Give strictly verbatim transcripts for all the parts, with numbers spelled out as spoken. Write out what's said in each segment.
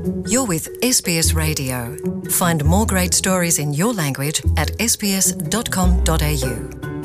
You're with S B S Radio. Find more great stories in your language at s b s dot com dot a u.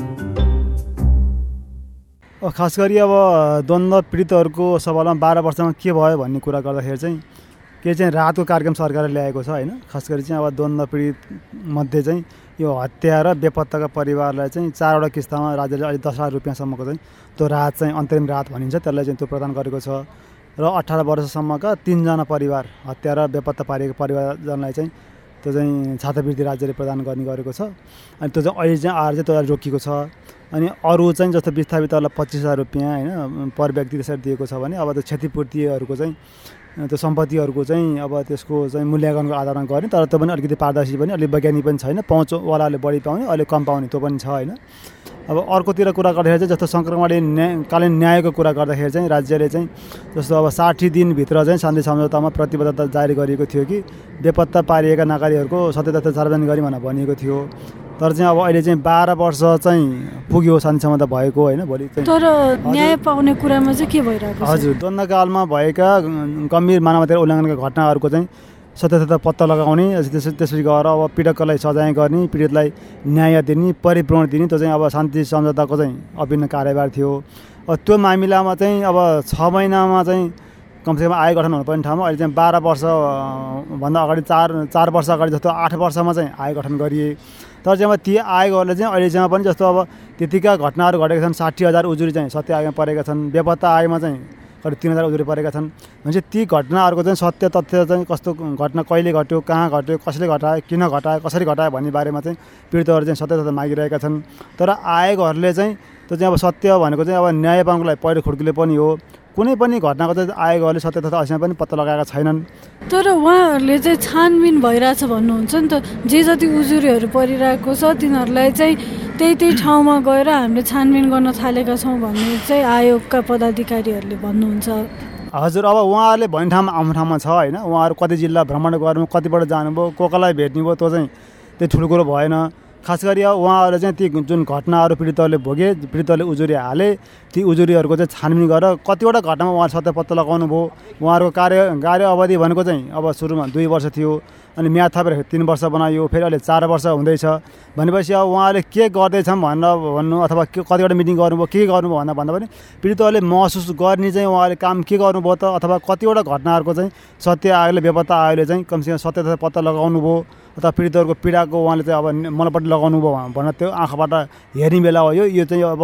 खास गरी अब द्वन्द्व पीडितहरूको सवालमा बाह्र वर्षमा के भयो भन्ने कुरा गर्दाखेरि चाहिँ के चाहिँ राहतको कार्यक्रम सरकारले ल्याएको छ हैन। खास गरी चाहिँ अब द्वन्द्व पीडित मध्ये चाहिँ यो हत्या र बेपत्ताका परिवारलाई चाहिँ चारवटा किस्तामा राज्यले अहिले दस लाख रुपियाँसम्मको चाहिँ त्यो राहत चाहिँ अन्तरिम राहत भनिन्छ, त्यसलाई चाहिँ त्यो प्रदान गरेको छ। र अठार वर्षसम्मका तीनजना परिवार हत्या र बेपत्ता पारिएको परिवारजनलाई चाहिँ त्यो चाहिँ छात्रवृत्ति राज्यले प्रदान गर्ने गरेको छ। अनि त्यो चाहिँ अहिले चाहिँ आएर चाहिँ त्यो रोकिएको छ। अनि अरू चाहिँ जस्तो विस्थापितहरूलाई पच्चिस हजार रुपियाँ होइन पर व्यक्ति त्यसरी दिएको छ भने अब त्यो क्षतिपूर्तिहरूको चाहिँ त्यो सम्पत्तिहरूको चाहिँ अब त्यसको चाहिँ मूल्याङ्कनको आधारमा गर्ने, तर त्यो पनि अलिकति पारदर्शी पनि अलिक वैज्ञानिक पनि छैन। पहुँचवालाले बढी पाउने, अलिक कम पाउने त्यो पनि छ होइन। अब अर्कोतिर कुरा गर्दाखेरि चाहिँ जस्तो सङ्क्रमणकालीन न्याय न्यायको कुरा गर्दाखेरि चाहिँ राज्यले चाहिँ जस्तो अब साठी दिनभित्र चाहिँ शान्ति सम्झौतामा प्रतिबद्धता जारी गरिएको थियो कि बेपत्ता पारिएका नागरिकहरूको सत्य तथ्य सार्वजनिक गरी भनेर भनिएको थियो। तर चाहिँ अब अहिले चाहिँ बाह्र वर्ष चाहिँ पुग्यो शान्ति सम्झौता भएको होइन। भोलि चाहिँ तर न्याय पाउने कुरामा चाहिँ के भइरहेको छ? हजुर, द्वन्द्वकालमा भएका गम्भीर मानवाधिकार उल्लङ्घनका घटनाहरूको चाहिँ सत्य तथ्य पत्ता लगाउने, त्यस त्यसपछि गएर अब पीडकलाई सजाय गर्ने, पीडितलाई न्याय दिने, परिपूर्ण दिने, त्यो चाहिँ अब शान्ति सम्झौताको चाहिँ अभिन्न कार्यभार थियो। अब त्यो मामिलामा चाहिँ अब छ महिनामा चाहिँ कमसेकम आयोग गठन हुनुपर्ने ठाउँमा अहिले चाहिँ बाह्र वर्षभन्दा अगाडि चार चार वर्ष अगाडि जस्तो आठ वर्षमा चाहिँ आयोग गठन गरिए। तर चाहिँ अब ती आयोगहरूले चाहिँ अहिलेसम्म पनि जस्तो अब त्यतिका घटनाहरू घटेका छन्, साठी हजार उजुरी चाहिँ सत्य आयोगमा परेका छन्, बेपत्ता आयोगमा चाहिँ करिब तीन हजार उजुरी परेका छन्। भनेपछि ती घटनाहरूको चाहिँ सत्य तथ्य चाहिँ कस्तो घटना कहिले घट्यो, कहाँ घट्यो, कसले घटायो, किन घटायो, कसरी घटायो भन्ने बारेमा चाहिँ पीडितहरू चाहिँ सत्य तथ्य मागिरहेका छन्। तर आयोगहरूले चाहिँ त्यो चाहिँ अब सत्य भनेको चाहिँ अब न्याय पाउनको लागि पहिलो खुड्किले पनि हो। कुनै पनि घटनाको चाहिँ आयोगहरूले सत्य तथ्य अहिलेसम्म पनि पत्ता लगाएका छैनन्। तर उहाँहरूले चाहिँ छानबिन भइरहेछ भन्नुहुन्छ नि त, जे जति उजुरीहरू परिरहेको छ तिनीहरूलाई चाहिँ त्यही त्यही ठाउँमा गएर हामीले छानबिन गर्न थालेका छौँ भन्ने चाहिँ आयोगका पदाधिकारीहरूले भन्नुहुन्छ। हजुर, अब उहाँहरूले भन्ने ठाउँमा आफ्नो ठाउँमा छ होइन। उहाँहरू कति जिल्ला भ्रमण गर्नु, कतिपल्ट जानुभयो, को कसलाई भेट्नुभयो, त्यो चाहिँ त्यो ठुलो कुरो भएन। खास गरी उहाँहरूले चाहिँ ती जुन घटनाहरू पीडितहरूले भोगे, पीडितहरूले उजुरी हाले, ती उजुरीहरूको चाहिँ छानबिन गरेर कतिवटा घटनामा उहाँले सत्य पत्ता लगाउनु भयो। उहाँहरूको कार्य कार्य अवधि भनेको चाहिँ अब सुरुमा दुई वर्ष थियो, अनि म्याद थपेर तिन वर्ष बनायो, फेरि अहिले चार वर्ष हुँदैछ। भनेपछि अब उहाँले के गर्दैछौँ भनेर भन्नु अथवा के कतिवटा मिटिङ गर्नुभयो, के गर्नुभयो भनेर भन्दा पनि पीडितहरूले महसुस गर्ने चाहिँ उहाँले काम के गर्नुभयो त, अथवा कतिवटा घटनाहरूको चाहिँ सत्य आयोगले बेपत्ता आयोगले चाहिँ कमसेकम सत्य तथ्य पत्ता लगाउनु भयो अथवा पीडितहरूको पीडाको उहाँले चाहिँ अब मनपट्टि लगाउनु भयो भनेर त्यो आँखाबाट हेर्ने बेला हो। यो यो चाहिँ अब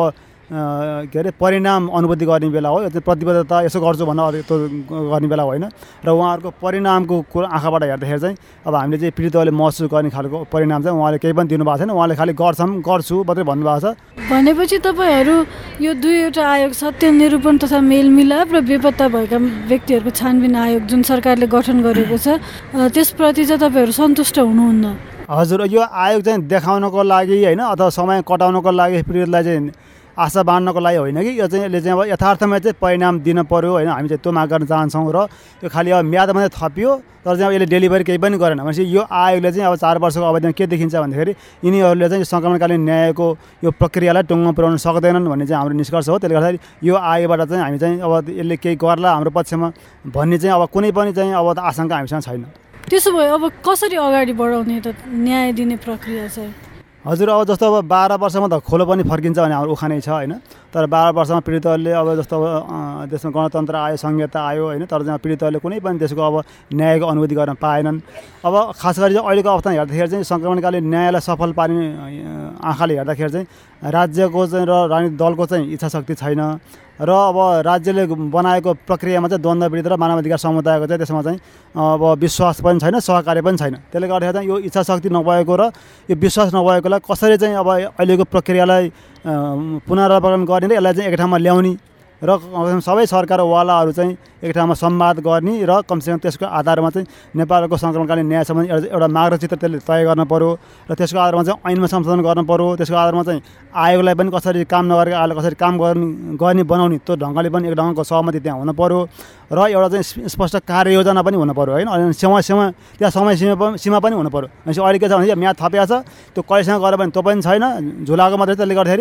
के अरे परिणाम अनुभूति गर्ने बेला हो। यो चाहिँ प्रतिबद्धता यसो गर्छु भनेर त्यो गर्ने बेला होइन। र उहाँहरूको परिणामको कुरा आँखाबाट हेर्दाखेरि चाहिँ अब हामीले चाहिँ पीडितहरूले महसुस गर्ने खालको परिणाम चाहिँ उहाँले केही पनि दिनुभएको छैन। उहाँले खालि गर्छौँ गर्छु मात्रै भन्नुभएको छ। भनेपछि तपाईँहरू यो दुईवटा आयोग सत्य निरूपण तथा मेलमिलाप र बेपत्ता भएका व्यक्तिहरूको छानबिन आयोग जुन सरकारले गठन गरेको छ त्यसप्रति चाहिँ तपाईँहरू सन्तुष्ट हुनुहुन्न? हजुर, यो आयोग चाहिँ देखाउनको लागि होइन अथवा समय कटाउनको लागि पीडितलाई चाहिँ आशा बाँड्नको लागि होइन कि यो चाहिँ यसले चाहिँ अब यथार्थमा चाहिँ परिणाम दिन पर्यो होइन। हामी चाहिँ त्यो माग गर्न चाहन्छौँ र यो खालि अब म्याद मात्रै थपियो तर चाहिँ अब यसले डेलिभरी केही पनि गरेन भनेपछि यो आयोगले चाहिँ अब चार वर्षको अवधिमा के देखिन्छ भन्दाखेरि यिनीहरूले चाहिँ सङ्क्रमणकालीन न्यायको यो प्रक्रियालाई टुङ्गो पुर्याउन सक्दैनन् भन्ने चाहिँ हाम्रो निष्कर्ष हो। त्यसले गर्दाखेरि यो आयोगबाट चाहिँ हामी चाहिँ अब यसले केही गर्ला हाम्रो पक्षमा भन्ने चाहिँ अब कुनै पनि चाहिँ अब आशंका हामीसँग छैन। त्यसो भए अब कसरी अगाडि बढाउने त न्याय दिने प्रक्रिया चाहिँ? हजुर, अब जस्तो अब बाह्र वर्षमा त खोलो पनि फर्किन्छ भने हाम्रो उखानै छ होइन। तर बाह्र वर्षमा पीडितहरूले अब जस्तो अब देशमा गणतन्त्र आयो, संहिता आयो होइन, तर चाहिँ पीडितहरूले कुनै पनि देशको अब न्यायको अनुभूति गर्न पाएनन्। अब खास गरी चाहिँ अहिलेको अवस्थामा हेर्दाखेरि चाहिँ सङ्क्रमणकालीन न्यायलाई सफल पार्ने आँखाले हेर्दाखेरि चाहिँ राज्यको चाहिँ र राजनीतिक दलको चाहिँ इच्छा शक्ति छैन र अब राज्यले बनाएको प्रक्रियामा चाहिँ द्वन्द्व पीडित र मानवाधिकार समुदायको चाहिँ त्यसमा चाहिँ अब विश्वास पनि छैन, सहकार्य पनि छैन। त्यसले गर्दाखेरि चाहिँ यो इच्छा शक्ति नभएको र यो विश्वास नभएकोलाई कसरी चाहिँ अब अहिलेको प्रक्रियालाई पुनरावलोकन गर्ने र यसलाई चाहिँ एक ठाउँमा ल्याउने र सबै सरकारवालाहरू चाहिँ एक ठाउँमा संवाद गर्ने र कमसेकम त्यसको आधारमा चाहिँ नेपालको सङ्क्रमणकालीन न्याय सम्बन्धी एउटा मार्गचित्र त्यसले तय गर्न पर्यो र त्यसको आधारमा चाहिँ ऐनमा संशोधन गर्न पर्यो। त्यसको आधारमा चाहिँ आयोगलाई पनि कसरी काम नगरेको आयोगलाई कसरी काम गर्ने गर्ने बनाउने त्यो ढङ्गले पनि एक ढङ्गको सहमति त्यहाँ हुन पर्यो र एउटा चाहिँ स्पष्ट कार्ययोजना पनि हुन पर्यो होइन। अनि समय सीमा त्यहाँ समय सीमा सीमा पनि हुन पर्यो। भनेपछि अहिले के छ भने म्याद थपिएको छ, त्यो कहिलेसँग गऱ्यो भने त्यो पनि छैन, झुलाएको मात्रै। त्यसले गर्दाखेरि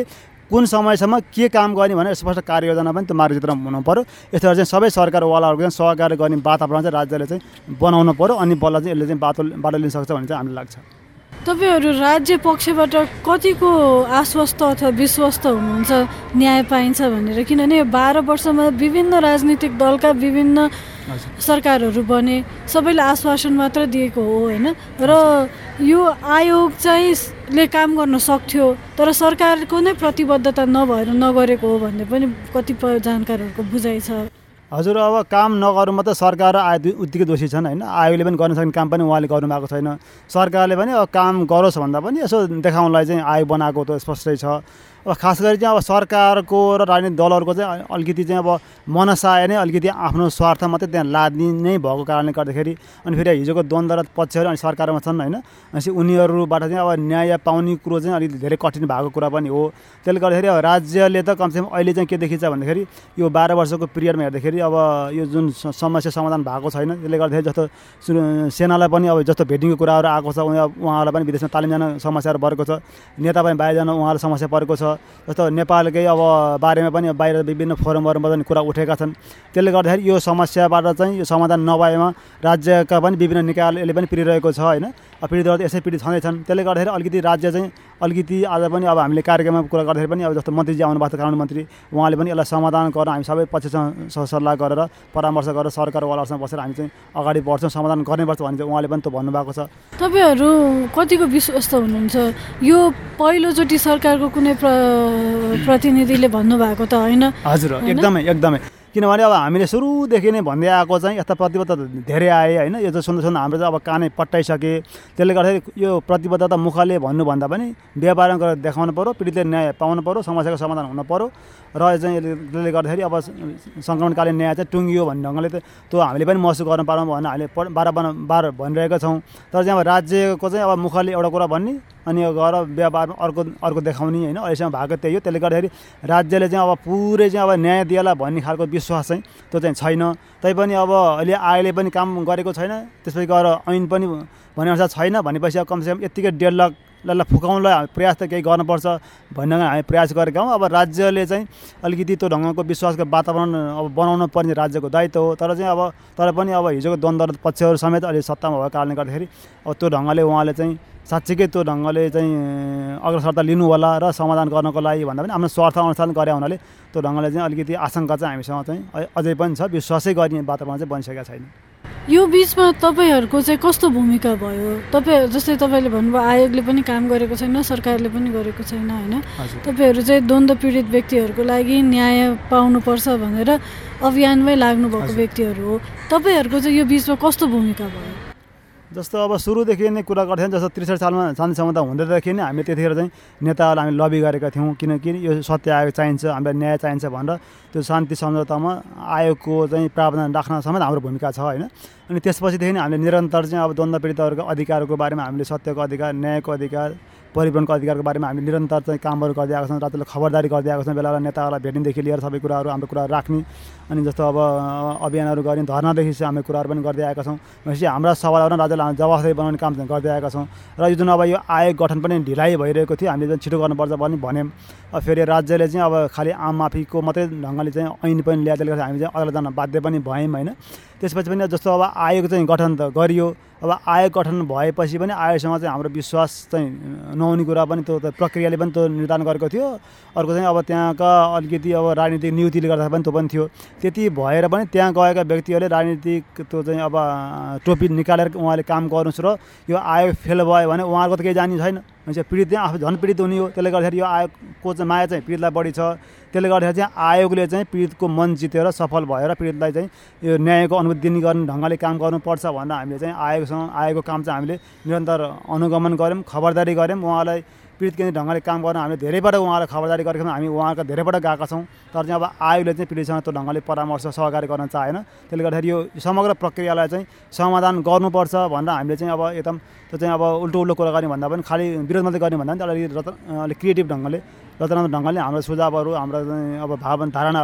कुन समयसम्म के काम गर्ने भनेर स्पष्ट कार्ययोजना पनि त्यो मार्गचित्रमा हुनु पऱ्यो। यस्तोहरू चाहिँ सबै सरकारवालाहरूको चाहिँ सहकार्य गर्ने वातावरण चाहिँ राज्यले चाहिँ बनाउनु पऱ्यो, अनि बल्ल चाहिँ यसले चाहिँ बाटो बाटो लिन सक्छ भन्ने चाहिँ हामीलाई लाग्छ। तपाईँहरू राज्य पक्षबाट कतिको आश्वस्त अथवा विश्वस्त हुनुहुन्छ न्याय पाइन्छ भनेर? किनभने बाह्र वर्षमा विभिन्न राजनीतिक दलका विभिन्न सरकारहरू बने, सबैले आश्वासन मात्र दिएको हो होइन, र यो आयोग चाहिँ ले काम गर्न सक्थ्यो तर सरकारको नै प्रतिबद्धता नभएर नगरेको हो भन्ने पनि कतिपय जानकारहरूको बुझाइ छ। हजुर, अब काम नगर्नुमा त सरकार र आयोग उत्तिकै दोषी छन् होइन। आयोगले पनि गर्न सक्ने काम पनि उहाँले गर्नु भएको छैन। सरकारले पनि अब काम गरोस् भन्दा पनि यसो देखाउनलाई चाहिँ आयोग बनाएको त स्पष्टै छ। अब खास गरी चाहिँ अब सरकारको र राजनीतिक दलहरूको चाहिँ अलिकति चाहिँ अब मनसाय नै अलिकति आफ्नो स्वार्थ मात्रै त्यहाँ लाद्ने नै भएको कारणले गर्दाखेरि अनि फेरि हिजोको द्वन्द्व र पक्षहरू अनि सरकारमा छन् होइन, भनेपछि उनीहरूबाट चाहिँ अब न्याय पाउने कुरो चाहिँ अलिकति धेरै कठिन भएको कुरा पनि हो। त्यसले गर्दाखेरि अब राज्यले त कमसेकम अहिले चाहिँ के देखिन्छ भन्दाखेरि यो बाह्र वर्षको पिरियडमा हेर्दाखेरि अब यो जुन समस्या समाधान भएको छैन, त्यसले गर्दाखेरि जस्तो सेनालाई पनि अब जस्तो भेटिङको कुराहरू आएको छ, उहाँहरूलाई पनि विदेशमा तालिम जान समस्याहरू परेको छ, नेता पनि बाहिर जान उहाँलाई समस्या परेको छ, जस्तो नेपालकै अब बारेमा पनि बाहिर विभिन्न फोरमहरूमा पनि कुरा उठेका छन्। त्यसले गर्दाखेरि यो समस्याबाट चाहिँ यो समाधान नभएमा राज्यका पनि विभिन्न निकायले पनि पिरिरहेको छ होइन, पीडितहरू यसै पीडित छँदैछन्। त्यसले गर्दाखेरि अलिकति राज्य चाहिँ अलिकति आज पनि अब हामीले कार्यक्रममा कुरा गर्दाखेरि पनि अब जस्तो मन्त्रीजी आउनुभएको छ कानुन मन्त्री, उहाँले पनि यसलाई समाधान गर्न हामी सबै पक्षसँग सल्लाह गरेर परामर्श गरेर सरकारवालासँग बसेर हामी चाहिँ अगाडि बढ्छौँ, समाधान गर्नुपर्छ भने चाहिँ उहाँले पनि त भन्नुभएको छ। तपाईँहरू कतिको विश्वस्त हुनुहुन्छ? यो पहिलोचोटि सरकारको कुनै प्र प्रतिनिधिले भन्नुभएको त होइन? हजुर, एकदमै एकदमै, किनभने अब हामीले सुरुदेखि नै भन्दै आएको चाहिँ यस्ता प्रतिबद्धता धेरै आए होइन। यो चाहिँ सुन्दा सुन्दा हाम्रो चाहिँ अब कानै पट्टाइसके। त्यसले गर्दाखेरि यो प्रतिबद्धता मुखले भन्नुभन्दा पनि व्यापारमा गरेर देखाउनु पऱ्यो, पीडितले न्याय पाउनु पऱ्यो, समस्याको समाधान हुनु पऱ्यो र चाहिँ यसले गर्दाखेरि अब सङ्क्रमणकालीन न्याय चाहिँ टुङ्गियो भन्ने ढङ्गले त त्यो हामीले पनि महसुस गर्न पारौँ भनेर हामीले बाह्र बाह्र भनिरहेका छौँ। तर चाहिँ अब राज्यको चाहिँ अब मुखले एउटा कुरा भन्ने अनि गएर व्यापारमा अर्को अर्को देखाउने होइन, अहिलेसम्म भएको त्यही हो। त्यसले गर्दाखेरि राज्यले चाहिँ अब पुरै चाहिँ अब न्याय दिएला भन्ने खालको विश्वास चाहिँ त्यो चाहिँ छैन। तैपनि अब अहिले आयोगले पनि काम गरेको छैन, त्यसपछि गएर ऐन पनि भनेअनुसार छैन भनेपछि अब कमसेकम यत्तिकै डेढ लाख लाई फुकाउनलाई प्रयास त केही गर्नुपर्छ भन्ने हामी प्रयास गरेका हौँ। अब राज्यले चाहिँ अलिकति त्यो ढङ्गको विश्वासको वातावरण अब बनाउनु पर्ने राज्यको दायित्व हो। तर चाहिँ अब तर पनि अब हिजोको द्वन्द्व पक्षहरू समेत अहिले सत्तामा भएको कारणले गर्दाखेरि अब त्यो ढङ्गले उहाँले चाहिँ साँच्चीकै त्यो ढङ्गले चाहिँ अग्रसरता लिनु होला र समाधान गर्नको लागि भन्दा पनि आफ्नो स्वार्थ अनुसार गरे हुनाले त्यो ढङ्गले चाहिँ अलिकति आशंका चाहिँ हामीसँग चाहिँ अझै पनि छ, विश्वासै गर्ने वातावरण चाहिँ बनिसकेका छैन। यो बिचमा तपाईँहरूको चाहिँ कस्तो भूमिका भयो? तपाईँ जस्तै तपाईँले भन्नुभयो आयोगले पनि काम गरेको छैन, सरकारले पनि गरेको छैन होइन, तपाईँहरू चाहिँ द्वन्द्व पीडित व्यक्तिहरूको लागि न्याय पाउनुपर्छ भनेर अभियानमै लाग्नुभएको व्यक्तिहरू हो। तपाईँहरूको चाहिँ यो बिचमा कस्तो भूमिका भयो? जस्तो अब सुरुदेखि नै कुरा गर्थ्यौँ, जस्तो त्रिसठी सालमा शान्ति सम्झौता हुँदैदेखि नै हामीले त्यतिखेर चाहिँ नेताहरूलाई हामी लबी गरेका थियौँ, किनकि यो सत्य आयोग चाहिन्छ, हामीलाई न्याय चाहिन्छ भनेर त्यो शान्ति सम्झौतामा आयोगको चाहिँ प्रावधान राख्न समेत हाम्रो भूमिका छ होइन। अनि त्यसपछिदेखि हामीले निरन्तर चाहिँ अब द्वन्द्व पीडितहरूको अधिकारको बारेमा हामीले सत्यको अधिकार, न्यायको अधिकार, परिवहनको अधिकारको बारेमा हामीले निरन्तर चाहिँ कामहरू गर्दै आएको छौँ, राज्यले खबरदारी गर्दै आएको छौँ, बेला बेला नेताहरूलाई भेट्नेदेखि लिएर सबै कुराहरू हाम्रो कुराहरू राख्ने अनि जस्तो अब अभियानहरू गर्ने, धर्नादेखि चाहिँ हामी कुराहरू पनि गर्दै आएका छौँ। भनेपछि हाम्रा सवालहरू राज्यलाई हामी जवाफदेही बनाउने काम चाहिँ गर्दै आएका छौँ। र यो जुन अब यो आयोग गठन पनि ढिलाइ भइरहेको थियो, हामीले चाहिँ छिटो गर्नुपर्छ पनि भन्यौँ। अब फेरि राज्यले चाहिँ अब खालि आम माफीको मात्रै ढङ्गले चाहिँ ऐन पनि ल्याएर त्यसले गर्दा हामी चाहिँ अदालत जान बाध्य पनि भयौँ होइन। त्यसपछि पनि जस्तो अब आयोग चाहिँ गठन त गरियो, अब आयोग गठन भएपछि पनि आयोगसँग चाहिँ हाम्रो विश्वास चाहिँ नहुने कुरा पनि त्यो प्रक्रियाले पनि त्यो निर्धारण गरेको थियो। अर्को चाहिँ अब त्यहाँका अलिकति अब राजनीतिक नियुक्तिले गर्दा पनि त्यो पनि थियो। त्यति भएर पनि त्यहाँ गएका व्यक्तिहरूले राजनीतिक त्यो चाहिँ अब टोपी निकालेर उहाँले काम गर्नुहोस् र यो आयोग फेल भयो भने उहाँहरूको त केही जानी छैन, भनेपछि पीडित चाहिँ आफू झन् पीडित हुने हो। त्यसले गर्दाखेरि यो आयोगको चाहिँ माया चाहिँ पीडितलाई बढी छ। त्यसले गर्दाखेरि चाहिँ आयोगले चाहिँ पीडितको मन जितेर सफल भएर पीडितलाई चाहिँ यो न्यायको अनुभूति दिने गर्ने ढङ्गले काम गर्नुपर्छ भनेर हामीले चाहिँ आयोगसँग आयोगको काम चाहिँ हामीले निरन्तर अनुगमन गऱ्यौँ, खबरदारी गऱ्यौँ। उहाँलाई पीडित केन्द्रित ढङ्गले काम गर्न हामीले धेरैपल्ट उहाँलाई खबरदारी गरेका छौँ, हामी उहाँका धेरैपल्ट गएका छौँ। तर चाहिँ अब आयोगले चाहिँ पीडितसँग त्यो ढङ्गले परामर्श सहकारी गर्न चाहेन। त्यसले गर्दाखेरि यो समग्र प्रक्रियालाई चाहिँ समाधान गर्नुपर्छ भनेर हामीले चाहिँ अब एकदम त्यो चाहिँ अब उल्टो उल्टो कुरा गर्ने भन्दा पनि खालि विरोध मात्रै गर्ने भन्दा पनि अलिक अलिक क्रिएटिभ ढङ्गले रचनात्मक ढङ्गले हाम्रो सुझावहरू, हाम्रो अब भावन धारणाहरू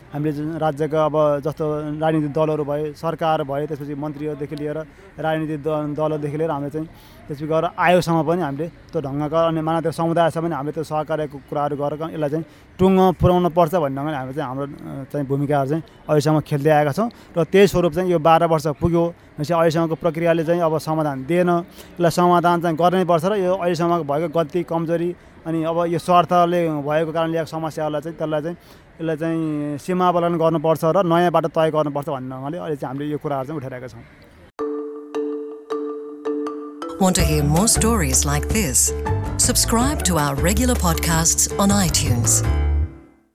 हामीले राज्यका अब जस्तो राजनीतिक दलहरू भए सरकार भए त्यसपछि मन्त्रीहरूदेखि लिएर राजनीतिक दलहरूदेखि लिएर हामीले चाहिँ त्यसपछि गएर आयोगसम्म पनि हामीले त्यो ढङ्गका अनि मानव समुदायसम्म पनि हामीले त्यो सहकार्यको कुराहरू गरेर यसलाई चाहिँ टुङ्गो पुर्याउनु पर्छ भन्ने ढङ्गले हामीले चाहिँ हाम्रो चाहिँ भूमिकाहरू चाहिँ अहिलेसम्म खेल्दै आएका छौँ र त्यही स्वरूप चाहिँ यो बाह्र वर्ष पुग्यो भनेपछि अहिलेसम्मको प्रक्रियाले चाहिँ अब समाधान दिएन यसलाई समाधान चाहिँ गर्नै पर्छ र यो अहिलेसम्म भएको गल्ती कमजोरी अनि अब यो स्वार्थले भएको कारणले ल्याएको समस्याहरूलाई चाहिँ त्यसलाई चाहिँ यसलाई चाहिँ सीमावलन गर्नुपर्छ र नयाँ बाटो तय गर्नुपर्छ भन्ने ढङ्गले अहिले चाहिँ हामीले यो कुराहरू चाहिँ उठाइरहेका छौँ। Want to hear more stories like this? Subscribe to our regular podcasts on iTunes.